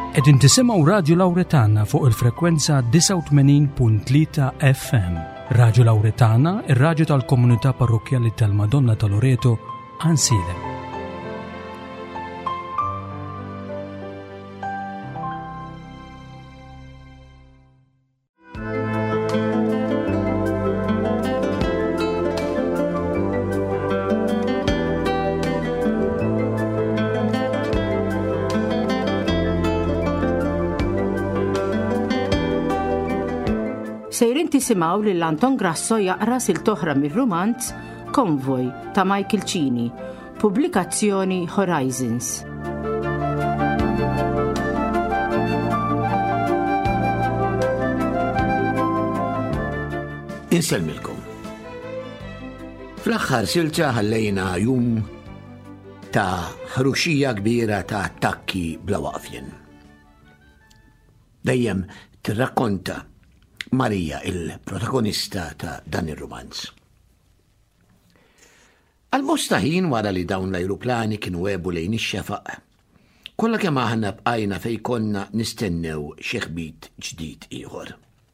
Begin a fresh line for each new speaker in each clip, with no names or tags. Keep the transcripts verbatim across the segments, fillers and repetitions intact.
Qegħdin tisimgħu Radju Lawretana fuq il-frekwenza tisa' u tmenin punt tlieta F M. Radju Lawretana, ir-radju tal-Komunità Parrokjali tal-Madonna ta' Loreto, Ansile.
Sejrin tisimaw li l-Anton Grasso jaqra sil-toħra mir-romanz Convoy ta' Michael Cini, pubblikazzjoni Horizons.
Inselmilkom. Fl-aħħar silta ħallejna jum ta' ħruxija kbira ta' attakki bla waqfien. Dejjem tirrakkonta Marija, il-protagonista ta' dan ir-romanz. Għal-bosta ħin wara li dawn l-ajruplani kienu webu lejn ix-xefaq, kollha kemm aħna bqajna fejn konna nistennew xi ħbit ġdid ieħor.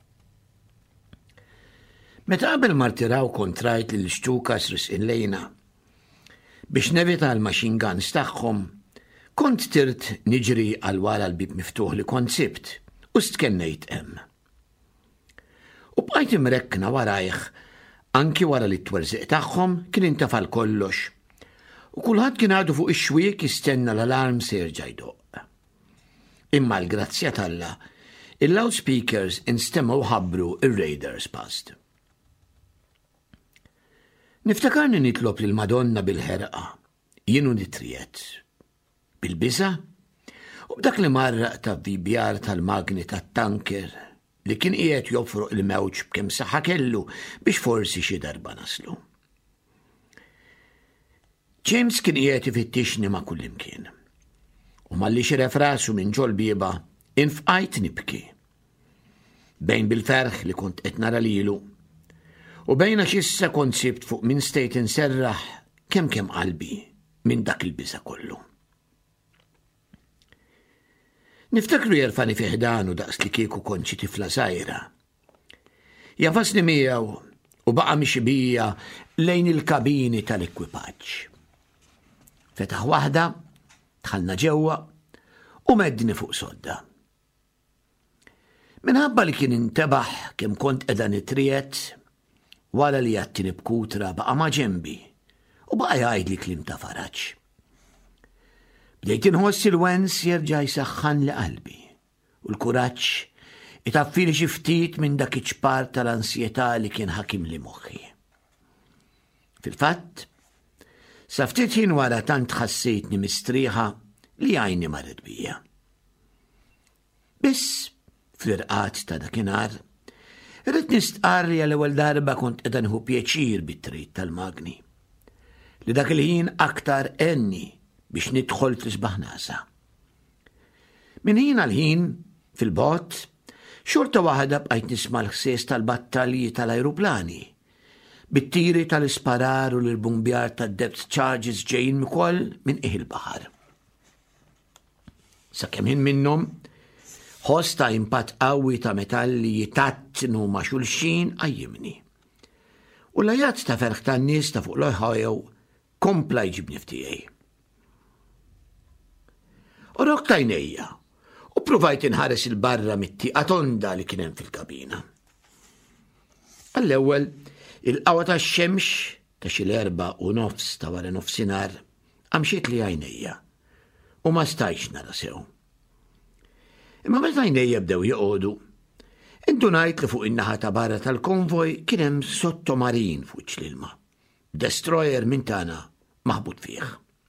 Meta qabel martiraw kontrajt lil xtukas risqin lejna biex nevita l-machine guns tagħhom, kont tirt niġri għal wara l-bib miftuħ li kont sibt u stkennejt hemm. U bqajt imrekkna warajh, anki wara li t-twerżiq tagħhom kien intafal kollox. U kulħadd kien għadu fuq ix-xwiek jistenna l-alarm se jerġa' jdoq. Imma l-grazzja talla, il-loudspeakers instemgħu ħabbru ir-Raiders past. Niftakarni nitlob lil Madonna bil-ħerqa, jienu nitriet. Bil-biża' u b'dak li marraq ta' vibjar tal-magni tat-tanker li kien qiegħed jofroq il-mewġ b'kemm saħħa kellu biex forsi xi darba naslu. James kien qiegħed ifittixni ma' kullimkien. U malli xiref rasu minn ġol bieba, infqajt nibki. Bejn bil-ferħ li kont qed nara lilu, u bejna x'issa kont sibt fuq minn stejt inserraħ kemm kemm qalbi minn dak il-biża kollu. Niftakru jerfani fiħdanu daqs li kieku konċi tifla sajra. Jafasni miegħu u baqa' mixibija lejn il-kabini tal-ekwipaġġ. Fetaħ waħda, dħalna ġewwa u meddni fuq sodda. Minħabba li kien intebaħ kemm kont qiegħda nitriet, wara li jattini b'kutra baqa' ma' ġenbi u baqa' jgħidli kliem ta' faraġġ. Bdejt inħoss il-wens jerġa' jsaħħan li qalbi u l-kuraġġ itaffili xi ftit minn dak iċ-ċpar tal-ansjetà li kien ħakim li moħħi. Fil-fatt, sa ftit ħin wara tant ħassejtni mistrieħa li għajni marret bija. Biss fl-irqat ta' dakinhar, irrid nistqarri għal-ewwel darba kont qiegħda nieħu pjaċir bit-trid tal-magni. Li dak il-ħin aktar enni biex nidħol fl-isbaħ nasa. Min ħin għal ħin, fil-bot, xorta waħda bqajt nisma' l-ħsies tal-battalji tal-ajruplani, bit-tiri tal-isparar u l-bumbjar tad-depth charges ġejjin mikoll minn qiegħ il-baħar. Sakemm ħin minnhom, ħoss ta' impatt qawwi ta' metalli jitattnu ma' xulxin qajjimni. U l-lajat ta' ferħ tan-nies ta' fuq l-Ohio kompla jġibni f'tiegħi. U rok tajnejja, u provajt inħares il-barra mit-tieqa tonda li kien hemm fil-kabina. Għall-ewwel, il-qawwa tax-xemx ta' xi l-erba' u nofs ta' wara nofsinhar għamxiet li għajnejja u ma stajx nara sew. Imma meta għajnejja bdew joqogħdu, indunajt li fuq in-naħa ta' barra tal-konvoj kien hemm sottomarin fuq l-ilma, destroyer minn tagħna maħbut fih.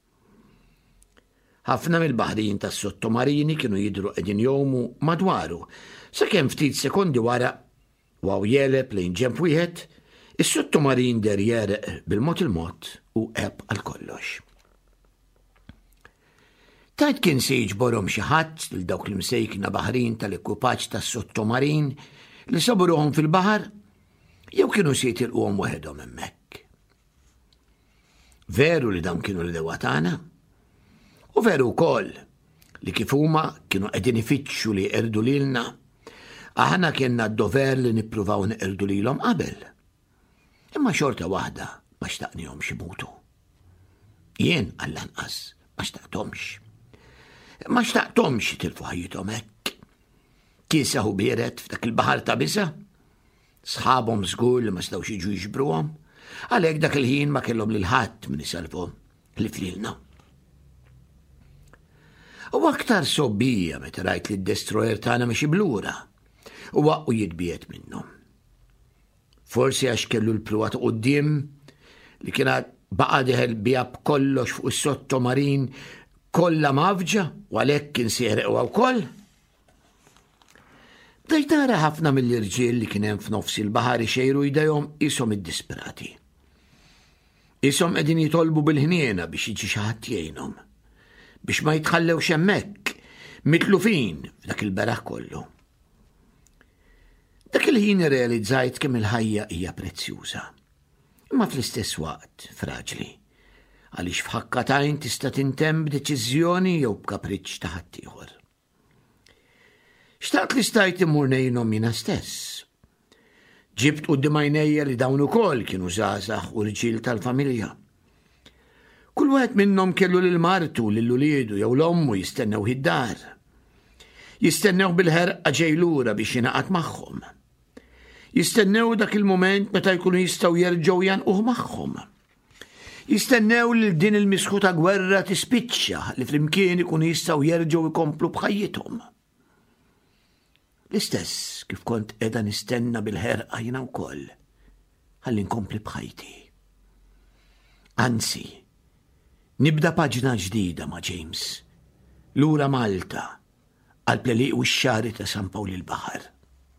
Ħafna mill-baħrin tas-sottomarini kienu jidhru qegħdin jgħumu madwaru, sakemm ftit sekondi wara waw jeleb lejn ġenb wieħed, is-sottomarin der jereq bil-mod il-mod u qeb għal kollox. Tajt kien se jiġborhom xi ħadd lil dawk l-imsejkna baħrin tal-ekwipaġġ tas-sottomarin li sabu ruħhom fil-baħar jew kienu se jitilquhom waħedhom hemmhekk. Veru li dawn kienu l-dewa tagħna, u veru wkoll li kif huma kienu qegħdin ifittxu li jqerdu lilna, aħna kienna d-dover li nippruvaw neqerdu lilhom qabel. Imma xorta waħda ma xtaqnihomx imutu. Jien għall-anqas ma xtaqthomx. Ma xtaqthomx jitilfu ħajjithom hekk. Kiesaħu bieret f'dak il-baħar ta' bisa, sħabhom żgur li ma stgħux jiġu jiġbruhom, għalhekk dak il-ħin ma kellhom lil ħadd min isalvhom li flilna. U aktar sobbija meta rajt li d-destroyer tagħna mexi blura u waqqu jitbiet minnhom. Forsi għax kellu l-pruwat quddiem li kienet baqa' deħel biha b'kollox fuq is-sottomarin kollha mafġa u għalhekk kien sieħreq wkoll. Bdejt nara ħafna mill-irġiel li kien hemm f'nofs il-baħar ixejru jdejhom qishom iddisperati. Qishom qegħdin jitolbu bil-ħniena biex jiġi xi ħadd jgħinhom, biex ma jitħallewx hemmhekk mitlufin f'dak il-beraħ kollu. Dak il-ħin irrealizzajt kemm il-ħajja hija prezzjuża, imma fl-istess waqt fraġli, għaliex f'ħakkatajn tista' tintemm b'deċiżjoni jew b'kapriċċ ta' ħadd ieħor. Xtaqt li stajt imur ngħinhom jiena stess. Ġibt quddiem għajnejja li dawn ukoll kienu żgħażagħ u rġiel tal-familja. Kull wieħed minnhom kellu lil martu lil uliedu jew l-ommu jistennew id-dar. Jistennew bil-ħerqa ġej lura biex jingħaqad magħhom. Jistennew dak il-mument meta jkunu jistgħu jerġgħu janquh magħhom. Jistennew li din il-misħu ta' gwerra tispiċċa li flimkien ikunu jistgħu jerġgħu jkomplu b'ħajjithom. L-istess kif kont qiegħda nistenna bil-ħerqa jiena wkoll ħalli nkompli b'ħajti. Anzi, nibda paġna ġdida ma' James, lura Malta, għal-pleliq u x-xari ta' San Pawl il-Baħar.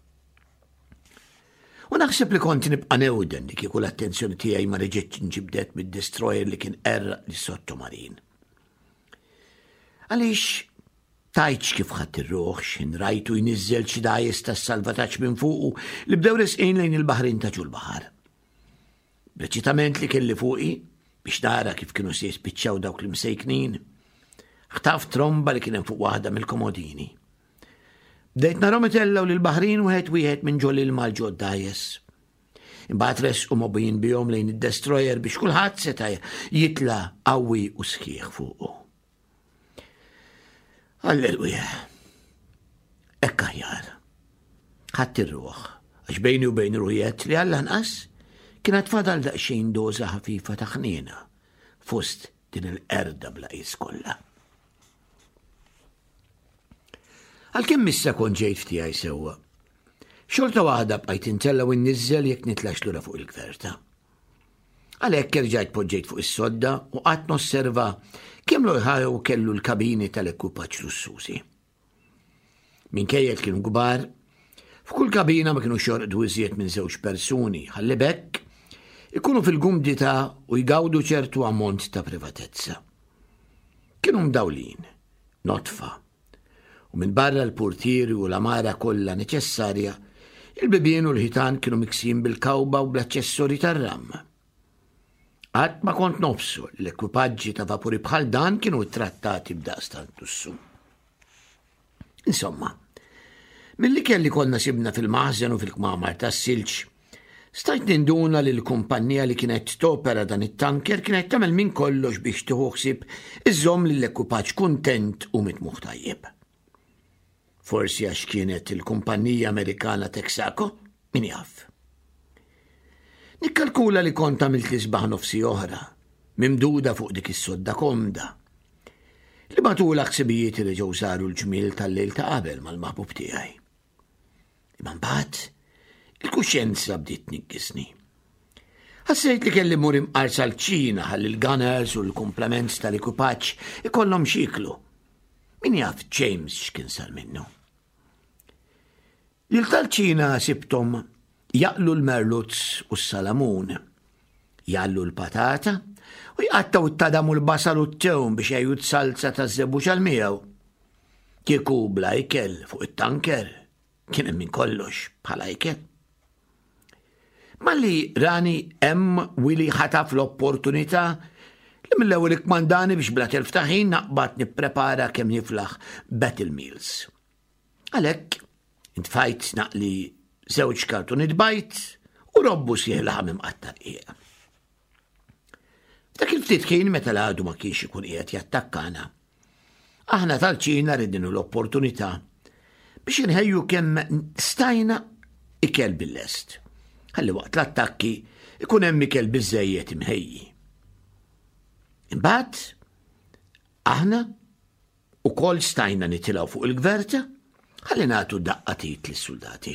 U naħseb li konti nibqa' newden li kieku l-attenzjoni tiegħi ma reġgħetx inġibdet mid-destroyer li kien għerraq lis-sottomarin. Għaliex tajtx kif ħadd ir-ruħ x'in rajtu jniżżel xi dgħajjes tas-salvataġġ minn fuqu li bdew resqin lejn il-baħrin ta' ġul-baħar. B'reċitament li kelli fuqi biex nara kif kienu se jispiċċaw dawk l-imsejknin, ħtaf tromba li kien hemm fuq waħda mill-komodini. Bdejt narhom itellaw lill-baħrin wieħed wieħed minn ġol il-mal ġo d-dgħajjes. Imbagħad resqu mobbijin bihom lejn id-destroyer biex kulħadd seta' jitla' qawwi u sħiħ fuqu. Alleluja, ekk aħjar. Ħadd ir-ruħ, għax bejni u bejn ruħiet li għall-anqas kienet fadal daqsxejn doża ħafifa ta' ħniena fost din il-qerda bla qis kollha. Għalkemm issa kont ġejt f'tiegħi sewwa, xorta waħda bqajt intella u nniżżel jekk nitlax lura fuq il-gverta. Għalhekk rġajt poġġejt fuq is-sodda u qatt nosserva kemm l-ħajew kellu l-kabini tal-ekwipaġġ lussużi. Minkejja kienu kbar, f'kull kabina ma kienu xorqdu iżjed minn żewġ persuni, ħalli bekk ikunu fil-gumdità u jgawdu ċertu ammont ta' privatezza. Kienu mdawlin, notfa, u minn barra l-portieri u l-amara kollha neċessarja, il-bibien u l-ħitan kienu miksin bil-kawba u bl-aċċessori tar-ram. Għad ma kont nofsu l-ekwipaġġi ta' vapuri bħal dan kienu trattati b'daqstant tussu. Insomma, milli kelli konna sibna fil-maħżen u fil-kmamar tas-silġ, stajt ninduna li l-kumpanija li kienet topera dan it-tanker kienet tagħmel minn kollox biex tieħu ħsieb iżomm li l-ekwipaġġ kuntent u mitmuħ tajjeb. Forsi għax kienet il-kumpanija Amerikana Texaco, min jaf. Nikkalkula li kont għamilt li sbaħ nofsi oħra, mimduda fuq dik is-sodda komda, li matula ħsibijiet li ġew saru l-ġmiel tal-lejl ta' qabel mal-maħbub tiegħi. Imma mbagħad il-kuxjenza bdiet tnikkisni. Ħassejt li kelli mur imqarsa l-Ċina ħalli l-gunners u l-komplements tal-ekwipaġġ ikollhom xiklu. Min jaf James x'kien sar minnu. Lil tal-Ċina sibtom jaqlu l-merluz u s-salamun, jallu l-patata u jqattaw t-tadamu l-basal u t-tewm biex jajut salza ta' zebbuċ għal-miegħu. Kieku bla ikel fuq it-tanker kien hemm min kollox bħala ikel. Malli rani hemm Willy ħataf l-opportunità li mill-ewwel ikkmandani biex bla telf ta' ħin naqbad nipprepara kemm niflaħ battle meals. Għalhekk intfajt naqli żewġ kartuniet bajt u robbu sieħ laħam imqattar qiegħ. Dak il-ftit kien meta l-għadu ma kienx ikun qiegħed jattakkana. Aħna tal-Ċina ridinu l-opportunità biex inħejju kemm stajna ikel bil-lest. Ħalli waqt l-attakki ikun hemm ikel biżżejjed imħejji. Imbagħad aħna wkoll stajna nitilgħu fuq il-gverta ħalli nagħtu daqqatit lis-soldati.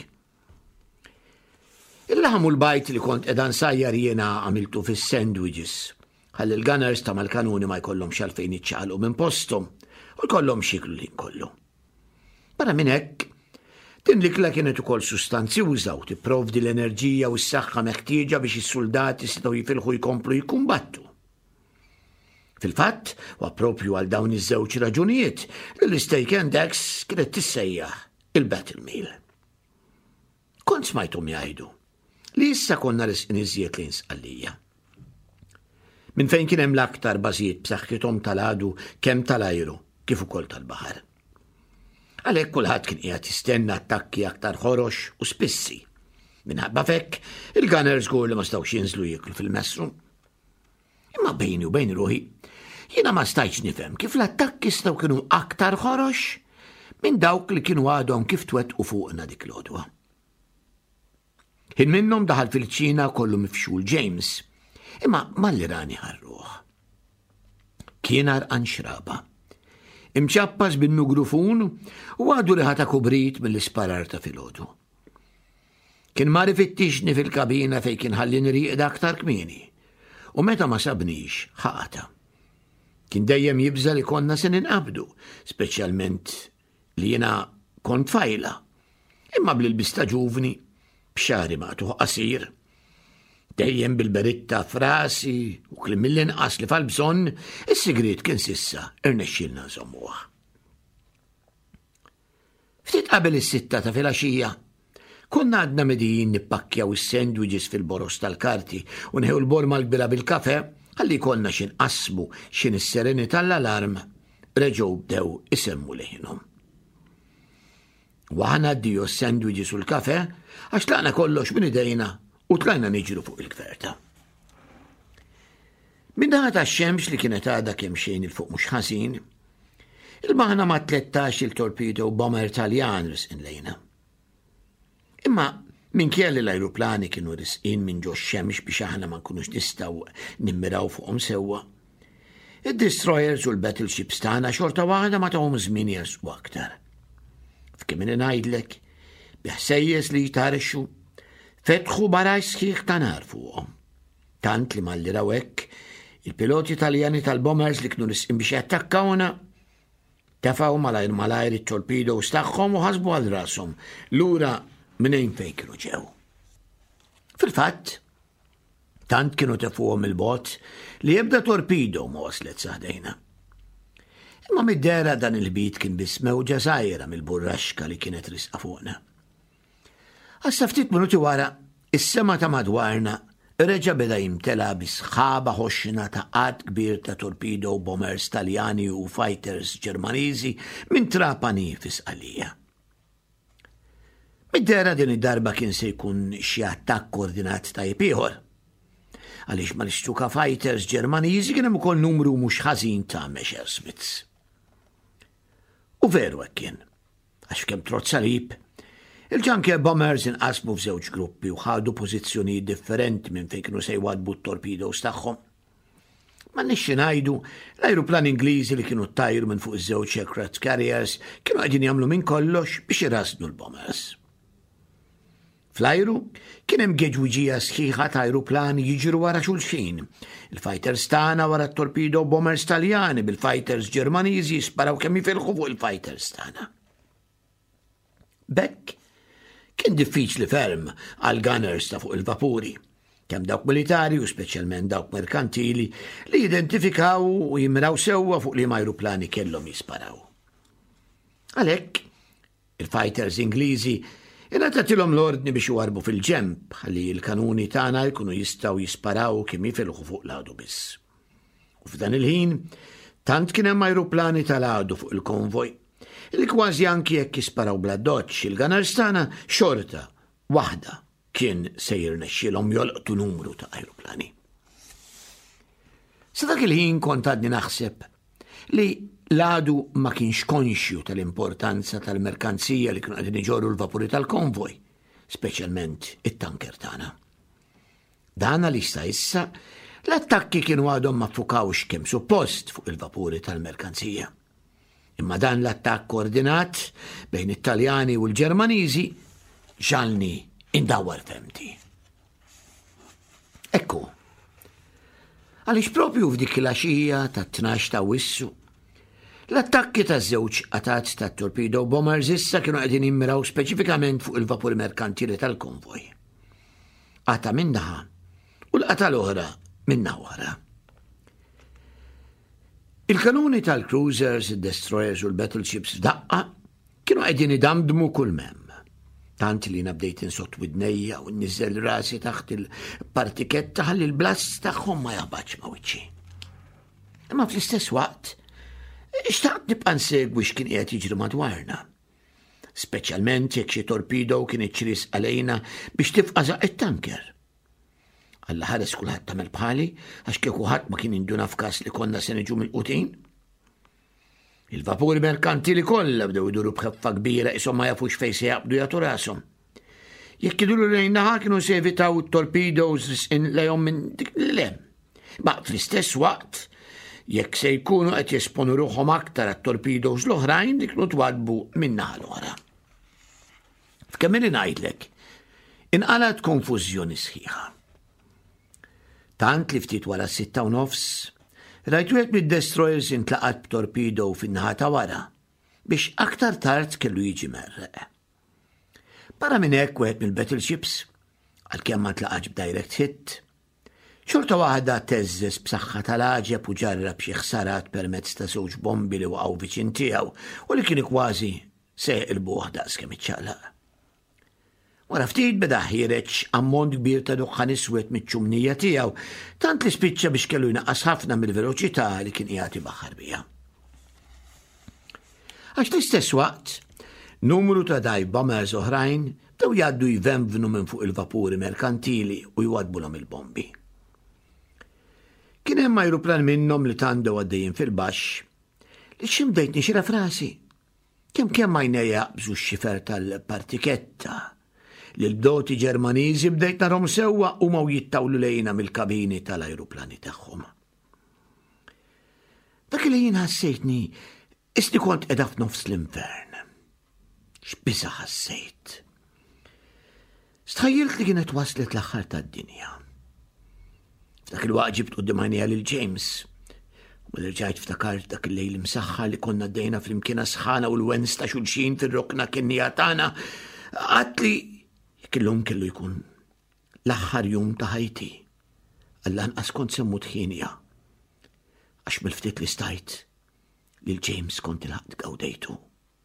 Il-laħam u l-bajt li kont qiegħda nsajjar jiena għamiltu fis-sandwiches ħalli l-gunners ta' mal-kanuni ma jkollhomx għalfejn jiċċaqalqu minn posthom u jkollhom xiklu li nkollu. Barra minn hekk, din l-ikla kienet ukoll sustanzjuża u tipprovdi l-enerġija u s-saħħa meħtieġa biex is-soldati setgħu jifilħu jkomplu jikkumbattu. Fil-fatt, huwa proprju għal dawn iż-żewġ raġunijiet li l-steak and eggs kienet tissejjaħ il-battle meal. Kont smajthom jgħidu li issa konna risqin iżjed li nsqallija. Minn fejn kien hemm l-aktar bażijiet b'saħħithom tal-għadu kemm tal-ajru kif ukoll tal-baħar. Għalhekk kulħadd kien qiegħed jistenna attakki aktar ħorox u spissi. Minħabba fekk, il-gunners żgur li ma stawx jinżlu jieklu fil-messru. Imma bejni u bejn ruħi, jiena ma stajtx nifhem kif l-attakki staw kienu aktar ħorox minn dawk li kienu għadhom kif twettqu fuqna dik l-għodwa. Ħin minnhom daħal fil-Ċina kollu mifxul James, imma mal-Irani ħarruh. Kien għarqan xraba. Imċappas bin-nugrufun u għadu riħata kubrit mill-isparar ta' filgħodu. Kien ma rifittixni fil-kabina fejn kien ħallini rieqda aktar kmieni u meta ma sabnix ħaqata. Kien dejjem jibża li konna se ninqabdu, speċjalment li jiena kont fajla, imma bl-ilbista ġuvni b'xari maqtuħ qasir. Dejjem bil-beritta frasi u klim mill-inqas li fal-bżonn, is-sigriet kien sissa irnexxielna nżommuh. Ftit qabel is-sitta ta' filgħaxija, konna għadna medijin nippakkjaw is-sandwiches fil-boros tal-karti u neħu l-borma l-kbira bil-kafe ħalli konna xinqasmu xin is-sereni tal-alarm reġgħu bdew isemmu leħinhom. Waħna ddiju s-sandwiches u l-kafe għax tlaqna kollox minn idejna u tlajna niġru fuq il-gverta. Minnaħa ta' xemx li kienet għadha kemm xejn il-fuq mhux ħażin, il-baħna ma' tlettax il-torpedo bomber Taljan risqin lejna. Imma minkejja li l-ajruplani kienu risqin minn ġo xemx biex aħna ma nkunux nistgħu nimmiraw fuqhom sewwa, id-destroyers u l-battleships tagħna xorta waħda ma tagħhom żmien jersqu aktar. F'kemm ngħidlek, biħsejjes li jtarixxu fetħu baraj sħiħ ta' nar fuqhom. Tant li malli raw hekk, il-piloti Taljani tal-bombers li kienu risqin biex jattakkawna tefgħu malajr malajr it-torpedoes tagħhom u ħasbu għal rashom lura minn fejn kienu ġew. Fil-fatt, tant kienu tefuhom il-bot li jibda torpedo ma waslet saħdejna. Imma mid-dera dan il-bit kien biss mewġa żgħira mill-burraxka li kienet risqa fuqna. Għassa ftit minuti wara, is-sema ta' madwarna reġa' beda jimtela bisħaba ħoxxina ta' qatt kbir ta' torpedo bombers Taljani u fighters Ġermaniżi minn trapani fis-qalija. Mid-dera din id-darba kien se jkun xi attakk koordinat tajjeb ieħor. Għaliex mal-ixtuka fighters Ġermaniżi kien hemm ukoll numru mhux ħażin ta' Messerschmitts. U veru hekk kien, għax kemm trott salib, il-junker bombers inqasmu f'żewġ gruppi u ħadu pożizzjonijiet differenti minn fejn kienu se jwadbu t-torpedoes tagħhom. Ma nixxi ngħidu l-ajruplan Ingliżi li kienu ttajru minn fuq iż-żewġ aircraft carriers kienu qegħdin jagħmlu minn kollox biex irasnu l-bombers. Fl-ajru kien hemm geġwiġija sħiħa ta' ajruplani jiġru wara xulxin. Il-fighters tagħna wara t-torpedo bombers Taljani bil-fighters Ġermaniżi jisparaw kemm jifilħu fuq il-fighters tagħna. Bekk kien diffiċli ferm għal gunners ta' fuq il-vapuri, kemm dawk militari u speċjalment dawk merkantili li jidentifikaw u jimraw sewwa fuq li ajruplani kellhom jisparaw. Għalhekk, il-fighters Ingliżi ingħatatilhom l-ordni biex iwarbu fil-ġemp ħalli l-kanuni tagħna jkunu jistgħu jisparaw kemm jifilħu fuq l-għadu biss. U f'dan il-ħin, tant kien hemm ajruplani tal-għadu fuq il-konvoj li kważi anki jekk jisparaw bla doċċ il-gunners tagħna xorta waħda kien sejjer nexxielhom jolqtu numru ta' ajruplani. Sa dak il-ħin kont għadni naħseb li l-għadu ma kienx konxju tal-importanza tal-merkanzija li kienu qegħdin iġorru l-vapuri tal-konvoj, speċjalment it-tanker tagħna. Dan għaliex issa l-attakki kienu għadhom ma ffukawx kemm suppost fuq il-vapuri tal-merkanzija. Imma dan l-attakk koordinat bejn it-Taljani u l-Ġermaniżi ġalni indawwar femti. Ekku, għaliex propju f'dik il-għaxija tat-tnax ta' Wissu, l-attakki ta' żewġ qatat ta' torpedo bombers issa kienu qegħdin jimmiraw speċifikament fuq il-vapuri merkantili tal-konvoj. Qata minnaħa u l-qata l-oħra minna wara. Il-kanuni tal-cruisers, il-destroyers u l-battleships f'daqqa kienu qegħdin idamdmu kull memm. Tant li nabdejt insott widnejja u nniżel rasi taħt il-partiketta ħalli l-blast tagħhom ma jaħbaġ ma' wiċċi. Imma fl-istess waqt, xtaqt nibqa' nsegwi x'kien qiegħed jiġri madwarna. Speċjalment jekk xi torpedo kien iċċiris għalejna biex tifqażaq it-tanker. Alla ħares kulħadd tagħmel bħali għax kieku ħadd ma kien induna f'każ li konna se niġu mill-qutin. Il-vapuri merkantili kollha bdew iduru b'ħeffa kbira ishom ma jafux fejn se jaqbdu jagħtu rashom. Jekk iduru lejn naħa kienu se jevitaw torpedoes lejhom minn dik l-lem. Ma fl-istess waqt jekk se jkunu qed jesponu ruħhom aktar għat-torpedoes l-oħrajn dik twadbu minn naħa l-oħra. F'kemm ngħidlek, inqalat konfużjoni sħiħa. Tant li ftit wara sitta u nofs, rajt wieħed mid-destroyers intlaqat b'torpedo fin-naħa ta' wara biex aktar tard kellu jiġi merreq. Barra minn hekk wieħed mill-battleships, għalkemm ma tlaqax b'direct hit, xorta waħda teżżes b'saħħa tal-għaġeb u ġarrab xi ħsarat permezz ta' żewġ bombi li waqgħu viċin tiegħu u li kienu kważi se jqilbuh daqskemm iċċaqlaq. Wara ftit beda ħireġ ammont kbir ta' duħħan iswed miċ-ċumnija tiegħu, tant li spiċċa biex kellu jnaqqas ħafna mill-veloċità li kien qiegħed ibaħħar biha. Għax l-istess waqt, numru ta' dive bombers oħrajn bdew jgħaddu jvenvnu minn fuq il-vapuri merkantili u jwadbulhom il-bombi. Kien hemm ajruplan minnhom li tandew għaddejjin fil-baxx li x'imdejtni xi rafrasi. Kemm kemm għajnejja jaqbżu x-xifer tal-partiketta li l-bdoti Ġermaniżi bdejt narhom sewwa huma jittawlu lejna mill-kabini tal-ajruplani tagħhom. Dak li jien ħassejtni isni kont qiegħda f'nofs l-infern. X'biża' ħassejt. Stħajjilt li kienet waslet l-aħħar tad-dinja. F'dak il-waqt ġibt quddiem għajnejja lil James. U li rġajt ftakart dak il-lejl imsaħħa li konna dejna fl-imkien sħana u l-wens ta' xulxin fir-rokna kinnija tagħna, għatli kellhom kellu jkun l-aħħar jum ta' ħajti, alla nqas kont semmut ħinja, għax mill-ftit li stajt lil James kont ilħaqt gawdejtu.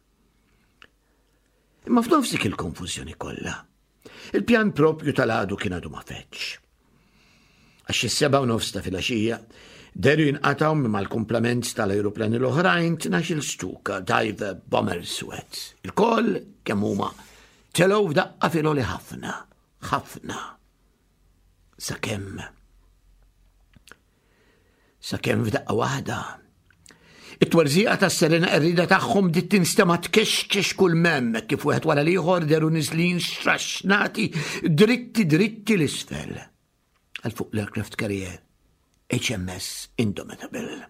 Imma f'nofsik il-konfużjoni kollha, il-pjan propju tal-għadu kien għadu ma fetx. Għax is-seba' u nofs ta' filgħaxija deru jinqataw mal-komplement tal-ajruplani l-oħrajn tnax-il Stuka dive bombers wet. Il-koll kemm huma ċelow f'daqqa filgħoli ħafna, ħafna. Sakemm. Sakemm f'daqqa waħda. It-twarżiqa tas-serena qrrida tagħhom dit tinstema' tkexkex kull memm kif wieħed wara l-ieħor deru niżlin straxxnati dritti dritti l-isfel. Għal fuq l-aircraft carrier H M S Indomitable.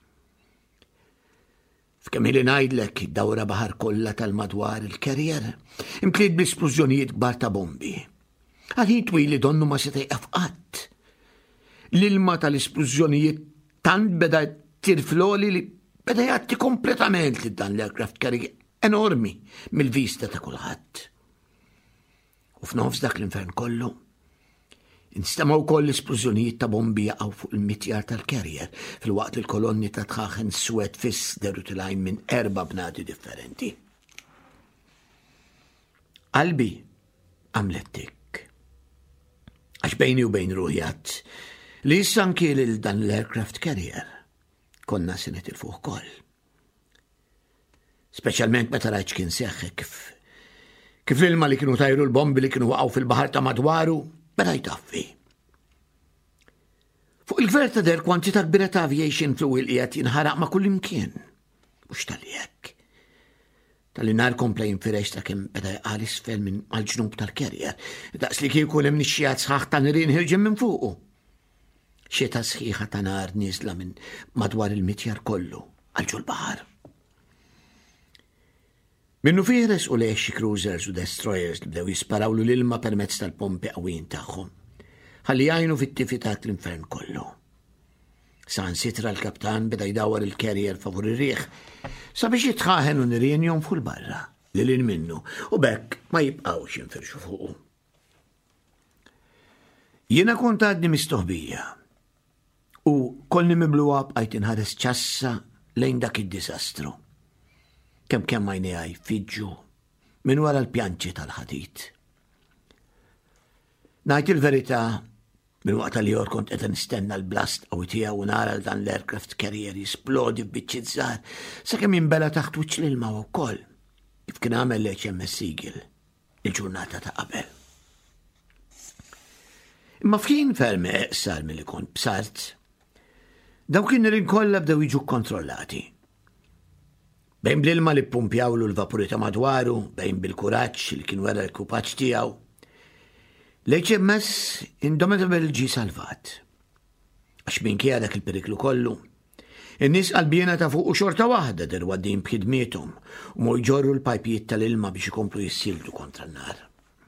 F'kemm li ngħidlek id-dawra baħar kollha tal-madwar il-carrier imtliet bl-esplużjonijiet kbar ta' bombi. Għal-ħin twil li donnu ma seta' jqaf qatt. L-ilma tal-esplużjonijiet tant beda tirfloli li beda jgħatti kompletament li dan l-aircraft carrier enormi mill-vista ta' kulħadd. U f'nofs dak l-infern kollu instamaw koll l-esplużjonijiet ta' bombi jaqgħu fuq il-mitjar tal-carrier fil-waqt li l-kolonni ta' tħaħen swed fiss deru tilgħin minn erba' bnadi differenti. Qalbi għamlet tik. Għax bejni u bejn ruħjat li jissanki lil dan l-aircraft carrier konna senet il-fuq koll. Speċjalment meta rajt kien seħħ kif kif l-ilma li kienu tajru l-bombi li kienu waqgħu fil-baħar ta' madwaru beda jtaffi. Fuq il-gvern ta' der kwantità kbira ta' aviation fuel qiegħed jinħaraq ma' kull imkien. Mhux tal hekk. Tal-nar kompla jinfirex ta' kemm beda jqal isfel minn mal-ġnub tal-kerjer, daqs li kieku hemm nixxijat sħaħ ta' nirien ħirġem minn fuqu. Xieta sħiħa ta' nar nieżla minn madwar il-mitjar kollu għal l-baħar. Minnu fiħres u leħxi cruisers u destroyers li bdew jisparawlu l-ilma permezz tal-pompi qawwin tagħhom, ħalli jgħinu fit-tifitat l-infern kollu. San sitra l-kaptan beda jdawar il-carrier favur ir-riħ sabiex jitħaħen u nirien jonfu l-barra li lil minnu u bekk ma jibqgħux jinfirxu fuqu. Jiena kont għadni mistoħbija u kolli mibluwa bqajt inħares ċassa lejn dak id-disastru. Kemm kemm għajnejaj fiġġu minn wara l-pjanċi tal-ħadid. Ngħid il-verità, minn waqt li jor kont qed nistenna l-blast qawwi tiegħu nara l dan l-aircraft carrier jisplodi b'biċċiet żgħar sakemm jinbela taħt wiċċ l-ilma wkoll kif kien għamel l-H M S Eagle il-ġurnata ta' qabel. Imma f'ħin ferm eqsar milli kont b'sart, dawk in-nirien kollha bdew jiġu kontrollati. Bejn bl-ilma li ppumpjawlu l-vapuri ta' madwaru, bejn bil-kuraġġ li kien wara l-kupaġġ tiegħu. L-H M S Indomitable ġie salvat. Għax minkejja dak il-periklu kollu, in-nies qalbjena ta' fuq u xorta waħda der għaddejjin b'ħidmiethom u mhu jġorru l-pajpijiet tal-ilma biex ikomplu jissildu kontra n-nar.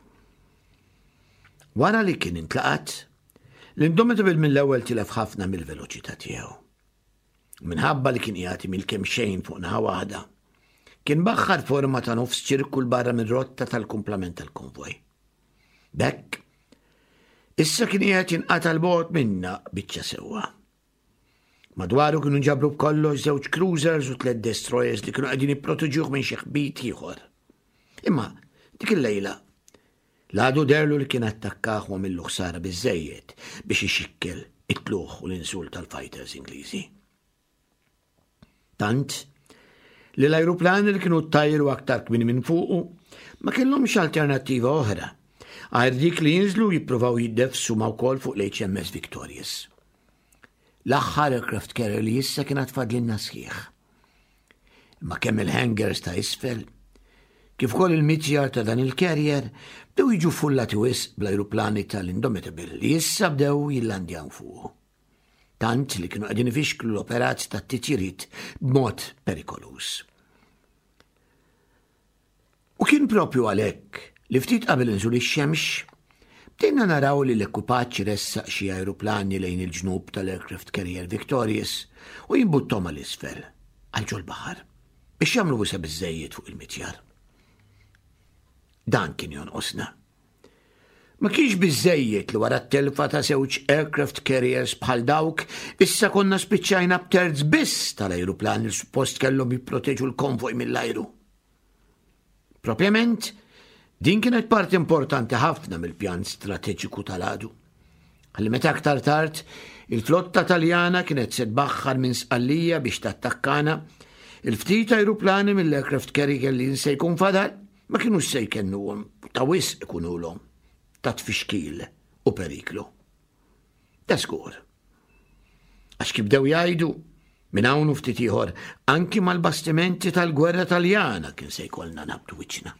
Wara li kien intlaqat, l-Indomitable mill-ewwel tilef ħafna mill-veloċità tiegħu. Minħabba li kien qiegħed mill-kemm xejn fuq naħa waħda, kien baħħar forma ta' nofs ċirkul barra mir-rotta tal-kumplament tal-konvoj. Bekk, issa kien qiegħed jinqata' l-bogħod minna biċċa sewwa. Madwaru kienu ġabru b'kollox żewġ cruisers u tliet destroyers li kienu qegħdin jipproteġuh minn xi ħbiet ieħor. Imma dik il-lejla l-għadu derlu li kien attakkah u għamillu ħsara biżżejjed biex ixikkel it-tluħ u l-insult tal-fighters Ingliżi. Tant li l-ajruplani li kienu tajru aktar kmini minn fuqu ma kellhomx alternattiva oħra għal dik li jinżlu jippruvaw jiddefsu ma' wkoll fuq l-H M S Victorious. L-aħħar aircraft carrier li issa kienet fadlinna sħiħ. Imma kemm il-hangars ta' isfel, kif ukoll il-mitjar ta' dan il-carrier bdew jiġu fullati wisq bl-ajruplani tal-Indomitable li issa bdew jillandjaw fuqu. Tant li kienu qegħdin ifixklu l-operat ta' titjiriet b'mod perikolus. U kien propju għalhekk li ftit qabel inżul ix-xemx bdejna naraw li l-ekwipaġġ ressaq xi ajruplani lejn il-ġnub tal-aircraft carrier Victorious u jinbuttom għal isfel għal ġol baħar biex jagħmlu wisa biżżejjed fuq il-mitjar. Dan kien jonqosna. Ma kienx biżżejjed li wara t-telfa ta' żewġ aircraft carriers bħal dawk issa konna spiċċajna b'terz biss tal-ajruplani li suppost kellhom jipproteġu l-konvoj mill-ajru. Propjament, din kienet parti importanti ħafna mill-pjan strateġiku tal-għadu. Ħalli meta aktar tard, il-flotta Taljana kienet se tbaħħar minn sqallija biex tattakkana, il-ftit ajruplani mill-aircraft carrier li se jkun fadal ma kienux se jkennuhom ta' wisq ikunulhom ta' tfixkil u periklu. Ta' skur. Għax kif bdew jgħidu minn hawn u ftit ieħor anki mal-bastimenti tal-gwerra Taljana kien se jkollna nabdu wiċċna.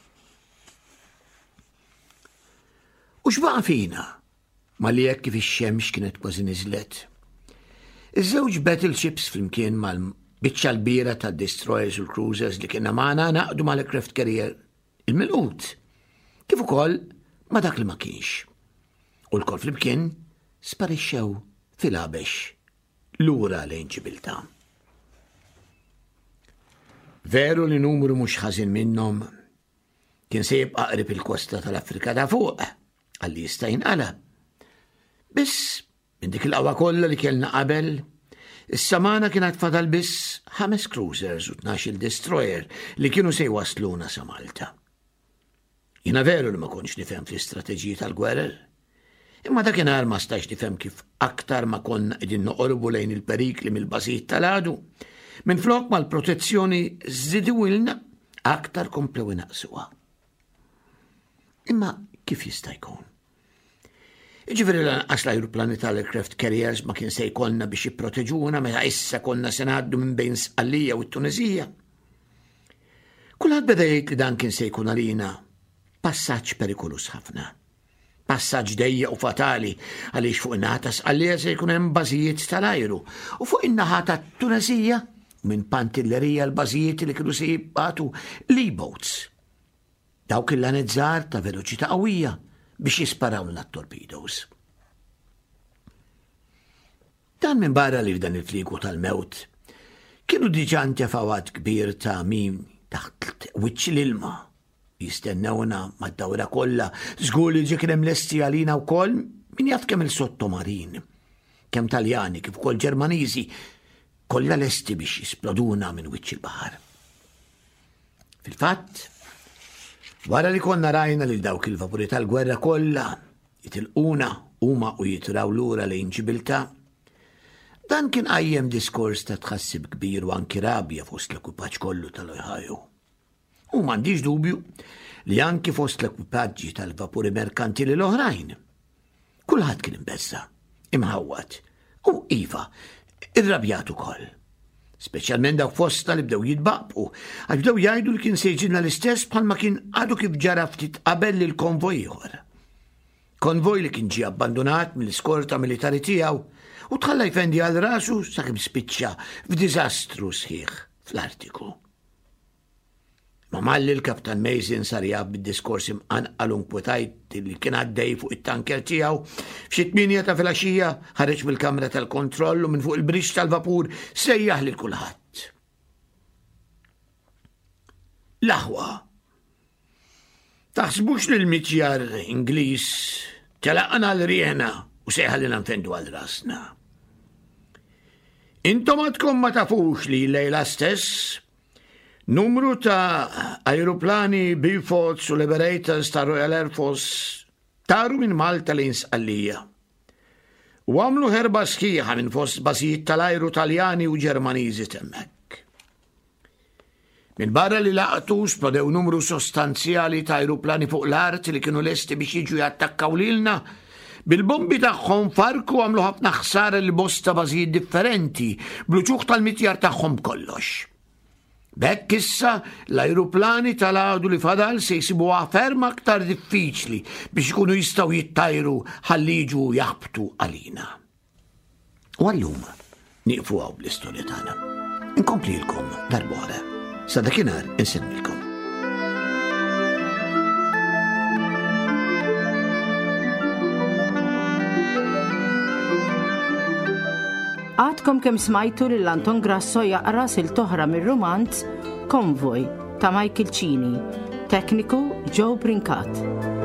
U x'baqa' fina ma li hekk kif ix-xemx kienet kważi niżlet. Iż-żewġ battleships flimkien mal-biċċa l-bira tad-destroyers u l-cruisers li kienna magħna naqdu mal-aircraft carrier il-milqut. Kif ukoll ma dak li ma kienx. U l-kol flimkien sparixxew fil-ħabex lura lejn Ġibilta. Veru li numru mhux ħażin minnhom kien se jibqa' qrib il-kosta tal-Afrika ta' fuq għalli jista' jinqalab. Biss minn dik il-qawwa kollha li kellna qabel, is-samana kienet fadal biss ħames cruisers u tnax-il destroyer li kienu se jwasluna sa Malta. Jiena veru li ma kontx nifhem fl-istrateġiji tal-gwerer, Imma dakinhar ma stax nifhem kif aktar ma konna qegħdin noqorbu lejn il-perikli mill-bażijiet tal-għadu, minflok mal-protezzjoni żidwilna aktar komplew inaqsuha. Imma kif jista' jkun? Jiġifieri lanqas l-ajruplani tal-aircraft carriers ma kien se jkollna biex jipproteġuna meta issa konna se ngħaddu minn bejn Sqallija u t-Tunisija. Kulħadd beda jgħid li dan kien se jkun għalina passaġġ perikolus ħafna. Passaġġ dejjeq u fatali għaliex fuq in-naħa ta' Sqallija se jkun hemm bażijiet tal-ajru u fuq in-naħa tat-Tunisija minn Pantillerija l-bażijiet li kienu se jibbagħtu l-e-boats. Dawk il-lanizzar ta' veloċità qawwija biex jisparawna t-torpedoes. Dan minn barra li f'dan il-fliku tal-mewt kienu diġà ntefgħat kbir ta' min taħt wiċċ l-ilma jistennewna mad-dawra kollha żgur li ġie kien hemm lesti għalina wkoll min jaf kemm il-sottomarin, kemm Taljani kif ukoll Ġermaniżi kollha lesti biex jisploduna minn wiċċ il-baħar. Fil-fatt, wara li konna rajna lil dawk il-vapuri tal-gwerra kollha jitilquna huma u jitraw lura lejn Ġibilta, dan kien qajjem diskors ta' tħassib kbir u anki rabja fost l-ekwipaġġ kollu tal-Ohio. U m'għandix dubju li anki fost l-ekwipaġġi tal-vapuri merkantili l-oħrajn. Kulħadd kien imbezza, imħawwad u iva, irrabjat ukoll. Speċjalment dawk fosta li bdew jitbaqbqu, għax bdew jgħidu li kien se jġilna l-istess bħalma kien għadu kif ġara ftit qabel lil konvoj ieħor. Konvoj li kien ġie abbandonat mill-iskorta militari tiegħu u tħalla jfendi għal rasu sakemm spiċċa f'diżastru sħiħ fl-Artiku. Ma malli l-Kaptan Mason sar jab bid-diskors imqanqal inkwetajt li kien għaddej fuq it-tanker tiegħu f'xi tminja ta' filgħaxija ħareġ mill-kamra tal-kontroll u minn fuq il-brixx tal-vapur sejjaħ lil kulħadd. L-aħwa. Taħsbux li l-miċjar Ingliż telaqna l-riena u sejħalina nfendu għal rasna. Intom għadkom ma tafux li lejla stess numru ta' aeroplani Bifors u Liberators ta' Royal Air Force taru minn Malta lejn Sqallija u għamlu ħerba sħiħa minn fost bażijiet tal-ajru Taljani u Ġermaniżi temmek. Minn barra li laqtu splodew numru sostanzjali ta' aeroplani fuq l-art li kienu lesti biex jiġu jattakkaw lilna, bil-bombi tagħhom farku għamlu ħafna ħsara li bosta bażijiet differenti bluċuħ tal-mitjar tagħhom kollox. Bekk issa l-ajruplani tal-għadu li fadal se jsibuha ferm aktar diffiċli biex ikunu jistgħu jittajru ħalli jiġu jaħbtu għalina. U għallum nieqfu għaw bl-istorja tagħna. Inkomplilkom darb'oħra. Sa dakinhar insemmilkom.
Għadkom kem smajtu li l-Anton Grasso jaqra sil-toħra mir-romanz Konvoj ta' Michael Cini, tekniku Joe Brinkat.